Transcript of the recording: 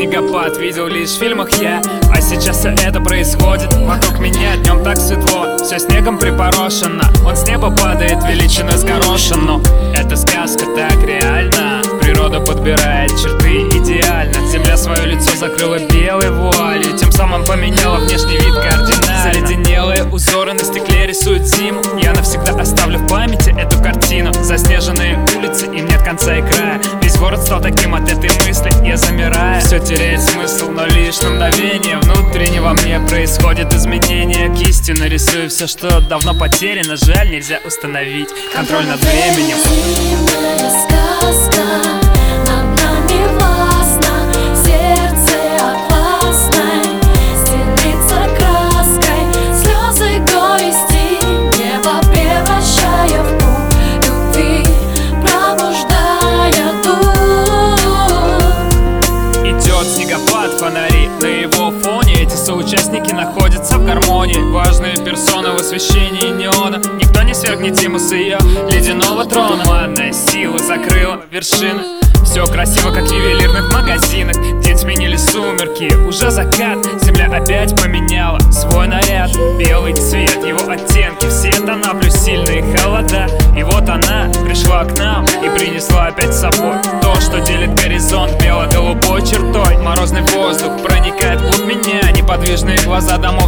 снегопад видел лишь в фильмах я, а сейчас все это происходит вокруг меня. Днем так светло, все снегом припорошено. Он с неба падает величиной с горошину. Это сказка так реально, природа подбирает черты идеально. Земля свое лицо закрыла белой вуалью, тем самым поменяла внешний вид кардинально. Заледенелые узоры на стекле рисуют зиму. Я навсегда оставлю в памяти эту картину. Заснеженные улицы, им нет конца и края. Весь город стал таким от этой мысли, я замираю. Все теряет смысл, но лишь на мгновение внутренне во мне происходит изменение. Кистью нарисую все, что давно потеряно. Жаль, нельзя установить контроль над временем. Зимняя сказка над нами властна, сердце опасное стелится краской, слезы горести небо превращая в пух любви, пробуждая дух. Идет снегопад, фонари на его фоне. Эти соучастники находятся в гармонии. Важные персоны в освещении неона. Никто не свергнет зиму с ее ледяного трона. Туманная сила закрыла вершины. Все красиво, как в ювелирных магазинах. День сменили сумерки, уже закат. Земля опять поменяла свой наряд. Белый цвет, его оттенки, все тона плюс сильные холода. И вот она пришла к нам и принесла опять с собой то, что делит горизонт бело-голубой чертой. Морозный воздух проникает вглубь меня. Неподвижные глаза домов